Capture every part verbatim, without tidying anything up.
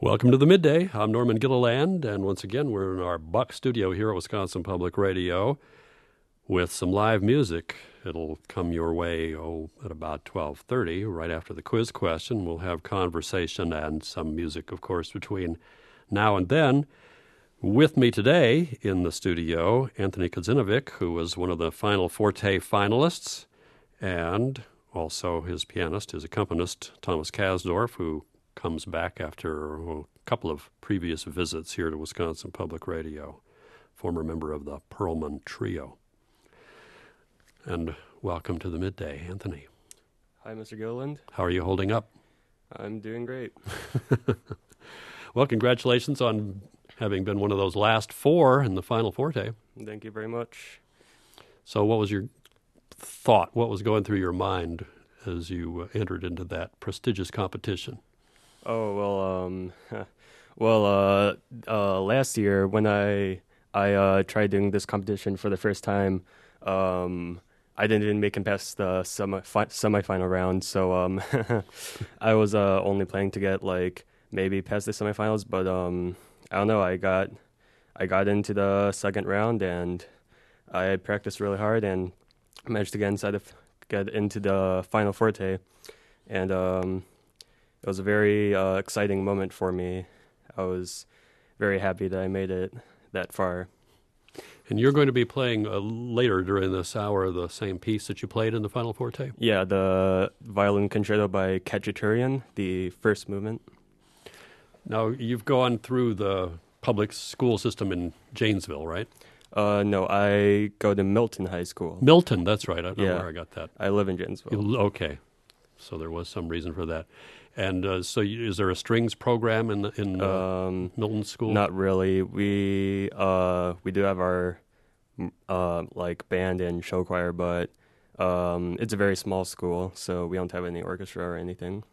Welcome to the Midday. I'm Norman Gilliland, and once again, we're in our Buck studio here at Wisconsin Public Radio with some live music. It'll come your way, oh, at about twelve thirty, right after the quiz question. We'll have conversation and some music, of course, between now and then. With me today in the studio, Anthony Kozinovic, who was one of the Final Forte finalists, and also his pianist, his accompanist, Thomas Kasdorf, who comes back after a couple of previous visits here to Wisconsin Public Radio, former member of the Perlman Trio. And welcome to the Midday, Anthony. Hi, Mister Gilliland. How are you holding up? I'm doing great. Well, congratulations on having been one of those last four in the Final Forte. Thank you very much. So what was your thought? What was going through your mind as you uh, entered into that prestigious competition? Oh, well, um, well, uh, uh, last year when I, I, uh, tried doing this competition for the first time, um, I didn't make it past the semi fi- semifinal round, so, um, I was, uh, only planning to get, like, maybe past the semifinals, but, um, I don't know, I got, I got into the second round, and I practiced really hard, and managed to get inside of, get into the Final Forte, and, um... it was a very uh, exciting moment for me. I was very happy that I made it that far. And you're going to be playing uh, later during this hour the same piece that you played in the Final Forte? Yeah, the violin concerto by Khachaturian, the first movement. Now, you've gone through the public school system in Janesville, right? Uh, no, I go to Milton High School. Milton, that's right. I don't know Yeah. where I got that. I live in Janesville. You- Okay. So there was some reason for that. And uh, so you, is there a strings program in, the, in uh, Um, Milton School? Not really. We uh we do have our uh like band and show choir, but um it's a very small school, so we don't have any orchestra or anything.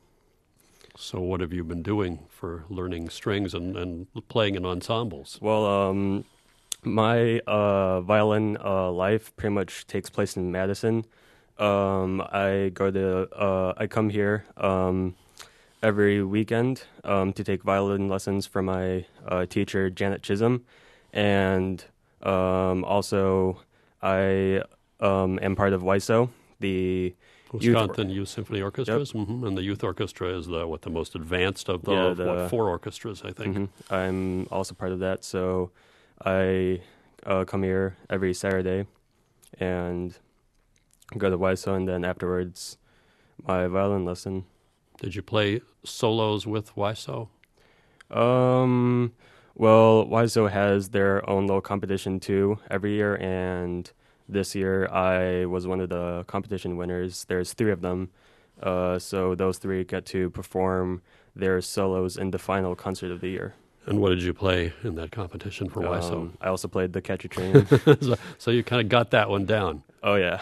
So what have you been doing for learning strings and, and playing in ensembles? Well, um, my uh, violin uh, life pretty much takes place in Madison. Um, I go to, uh, I come here um, every weekend um, to take violin lessons from my uh, teacher, Janet Chisholm, and um, also I um, am part of W I S O, the Wisconsin Youth, Youth Symphony Orchestras, Yep. hmm and the Youth Orchestra is the what the most advanced of the, Yeah, the- what four orchestras, I think. Mhm. I'm also part of that, so I uh, come here every Saturday and go to W I S O, and then afterwards my violin lesson. Did you play solos with W I S O? Um, well, W I S O has their own little competition too every year, and this year I was one of the competition winners. There's three of them, uh, so those three get to perform their solos in the final concert of the year. And what did you play in that competition for W I S O? Um, I also played the Khachaturian. so, so you kind of got that one down. Oh yeah.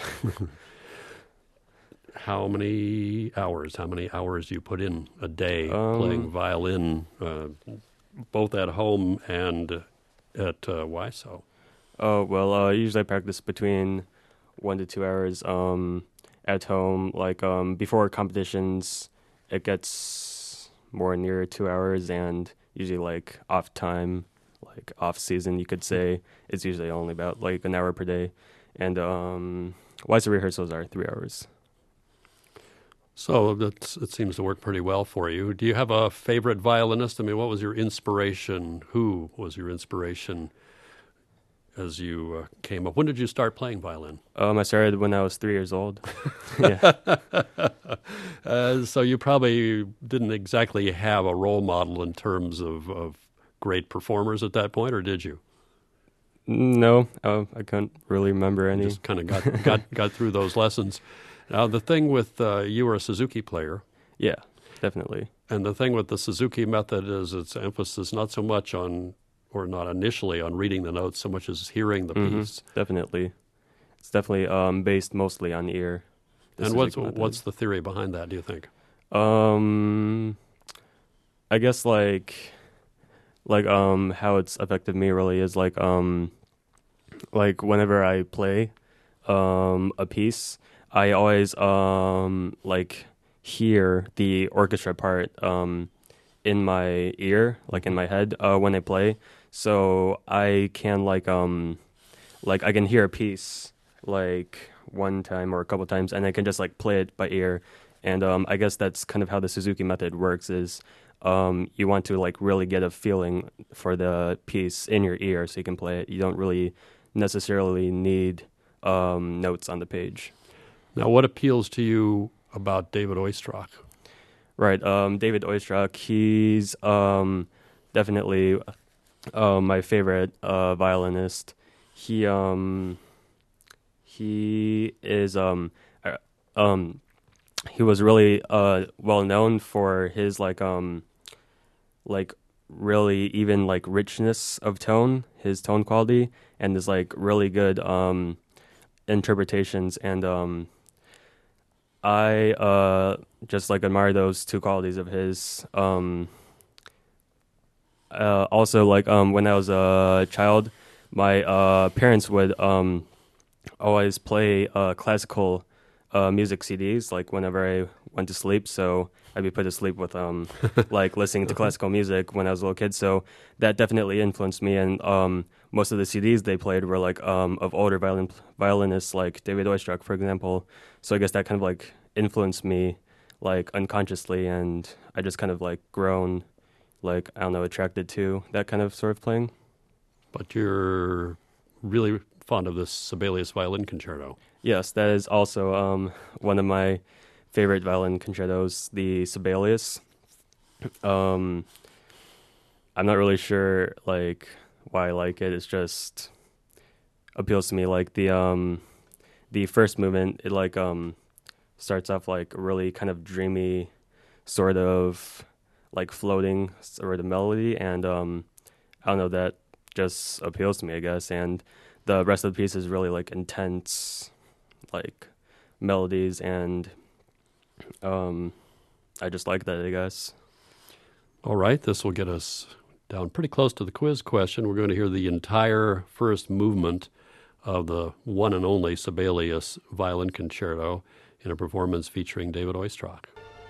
How many hours? How many hours do you put in a day Um, playing violin, uh, both at home and at uh, W I S O? Oh, well, uh, usually I practice between one to two hours um, at home. Like, um, before competitions, it gets more near two hours, and usually, like, off time, like, off season, you could say, it's usually only about, like, an hour per day. And um, W I S O rehearsals are three hours. So that's, it seems to work pretty well for you. Do you have a favorite violinist? I mean, what was your inspiration? Who was your inspiration as you uh, came up? When did you start playing violin? Um, I started when I was three years old. Yeah. uh, so you probably didn't exactly have a role model in terms of, of great performers at that point, or did you? No, uh, I couldn't really remember any. Just kind of got, got, got through those lessons. Now, the thing with, uh, you were a Suzuki player, Yeah, definitely. and the thing with the Suzuki method is its emphasis not so much on, or not initially on reading the notes, so much as hearing the Mhm, piece. Definitely. It's definitely um, based mostly on the ear. the And what's Suzuki method. what's the theory behind that, do you think? Um, I guess like like um how it's affected me really is like um like whenever I play um a piece, I always um like hear the orchestra part um in my ear, like in my head, uh, when I play. So I can like um like I can hear a piece like one time or a couple times, and I can just like play it by ear. And um, I guess that's kind of how the Suzuki method works. Is um, you want to like really get a feeling for the piece in your ear so you can play it. You don't really necessarily need um, notes on the page. Now, what appeals to you about David Oistrakh? Right, um, David Oistrakh. He's um, definitely uh, my favorite uh, violinist. He um, he is um, uh, um, he was really uh, well known for his like um, like really even like richness of tone, his tone quality, and his like really good um, interpretations. And um, I uh, just like admire those two qualities of his. Um, uh, also, like um, when I was a child, my uh, parents would um, always play uh, classical uh, music C Ds, like whenever I went to sleep. So I'd be put to sleep with um, like listening to classical music when I was a little kid. So that definitely influenced me. And um, most of the C Ds they played were like um, of older violin violinists, like David Oistrakh, for example. So I guess that kind of like influenced me, like unconsciously, and I just kind of like grown, like I don't know, attracted to that kind of sort of playing. But you're really fond of this Sibelius Violin Concerto. Yes, that is also um, one of my favorite violin concertos, the Sibelius. Um, I'm not really sure like why I like it. It's just appeals to me. Like the um, the first movement, it like um, starts off like really kind of dreamy, sort of like floating sort of melody, and um, I don't know, that just appeals to me, I guess. And the rest of the piece is really like intense, like melodies, and um, I just like that, I guess. All right, this will get us down pretty close to the quiz question. We're going to hear the entire first movement of the one and only Sibelius Violin Concerto in a performance featuring David Oistrakh.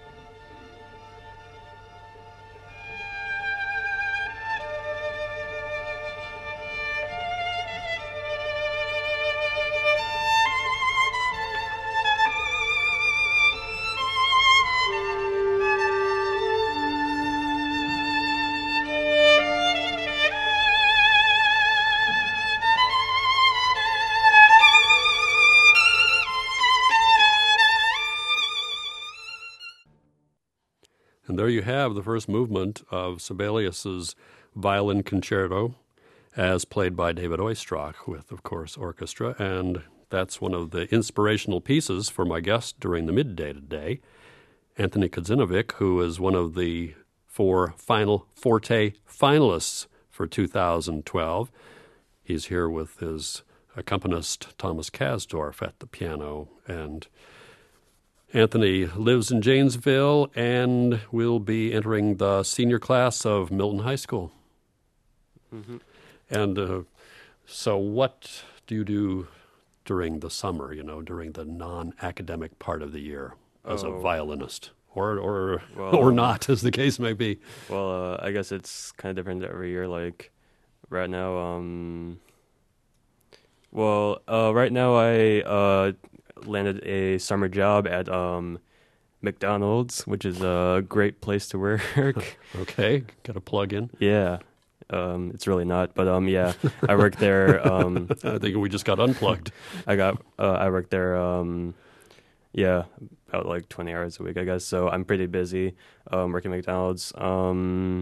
And there you have the first movement of Sibelius's Violin Concerto, as played by David Oistrakh, with, of course, orchestra. And that's one of the inspirational pieces for my guest during the midday today, Anthony Kudzinovic, who is one of the four Final Forte finalists for two thousand twelve. He's here with his accompanist, Thomas Kasdorf, at the piano. And Anthony lives in Janesville and will be entering the senior class of Milton High School. Mm-hmm. And uh, so what do you do during the summer, you know, during the non-academic part of the year as oh. a violinist? Or or well, or not, as the case may be. Well, uh, I guess it's kind of different every year. Like, right now, um... Well, uh, right now I... Uh, landed a summer job at um, McDonald's, which is a great place to work. Okay, got a plug in. Yeah, um, it's really not, but um, yeah, I worked there. Um, I think we just got unplugged. I got uh, I worked there. Um, yeah, about like twenty hours a week, I guess. So I'm pretty busy um, working at McDonald's. Um,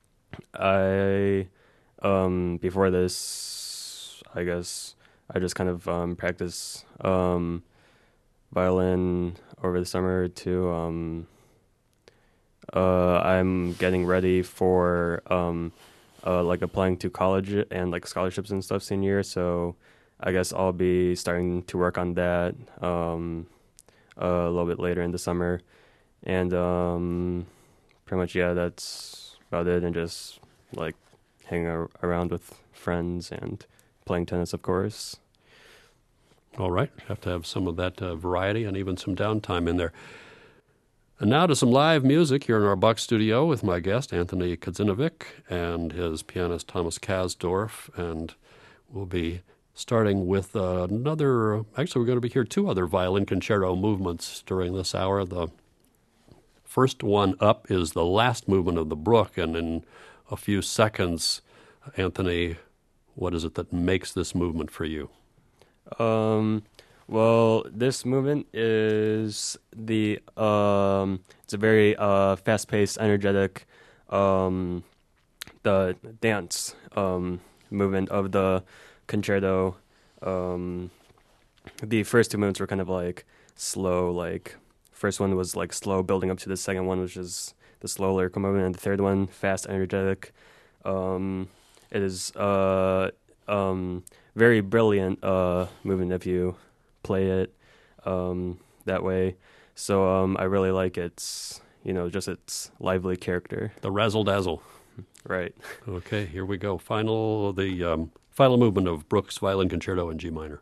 I um, before this, I guess I just kind of um, practice. Um, violin over the summer too. Um, uh, I'm getting ready for um, uh, like applying to college and like scholarships and stuff senior year. So I guess I'll be starting to work on that um, uh, a little bit later in the summer. And um, pretty much, yeah, that's about it. And just like hanging ar- around with friends and playing tennis, of course. All right. Have to have some of that uh, variety and even some downtime in there. And now to some live music here in our Buck studio with my guest, Anthony Kudzinovic, and his pianist, Thomas Kasdorf. And we'll be starting with uh, another, actually we're going to be here two other violin concerto movements during this hour. The first one up is the last movement of the Brook, and in a few seconds, Anthony, what is it that makes this movement for you? Um, well, this movement is the, um, it's a very uh, fast-paced, energetic, um, the dance um, movement of the concerto. Um, the first two movements were kind of like slow, like, first one was like slow building up to the second one, which is the slow lyrical movement, and the third one, fast, energetic. Um, it is uh, um, very brilliant uh, movement if you play it um, that way. So um, I really like its, you know, just its lively character. The razzle dazzle. Right. Okay, here we go. Final, the um, final movement of Bruck's Violin Concerto in G minor.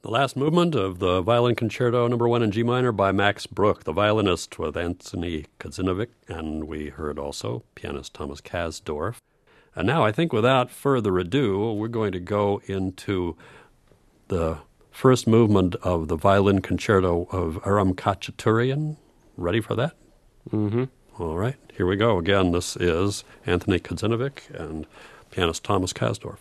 The last movement of the Violin Concerto Number One in G minor by Max Bruch, the violinist, with Anthony Kazinovic, and we heard also pianist Thomas Kasdorf. And now I think without further ado, we're going to go into the first movement of the Violin Concerto of Aram Khachaturian. Ready for that? Mm-hmm. All right, here we go. Again, this is Anthony Kazinovic and pianist Thomas Kasdorf.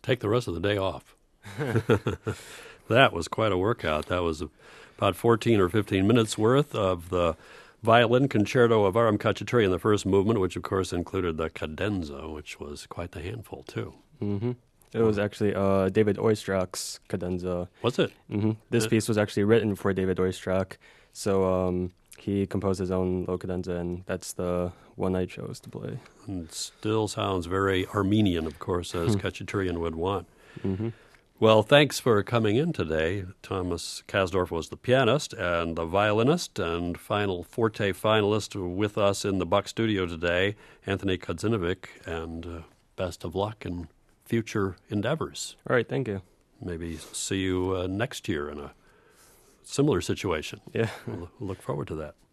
take the rest of the day off. That was quite a workout. That was about fourteen or fifteen minutes worth of the violin concerto of Aram Khachaturian in the first movement, which of course included the cadenza, which was quite the handful too. Mm-hmm. It was actually uh, David Oistrak's cadenza. Was it? Mm-hmm. This Uh, piece was actually written for David Oistrakh, so um, he composed his own low cadenza, and that's the one I chose to play. And still sounds very Armenian, of course, as Khachaturian would want. Mm-hmm. Well, thanks for coming in today. Thomas Kasdorf was the pianist and the violinist and final forte finalist with us in the Buck studio today, Anthony Kudzinovic, and uh, best of luck in future endeavors. All right, thank you. Maybe see you uh, next year in a similar situation. Yeah. We'll look forward to that.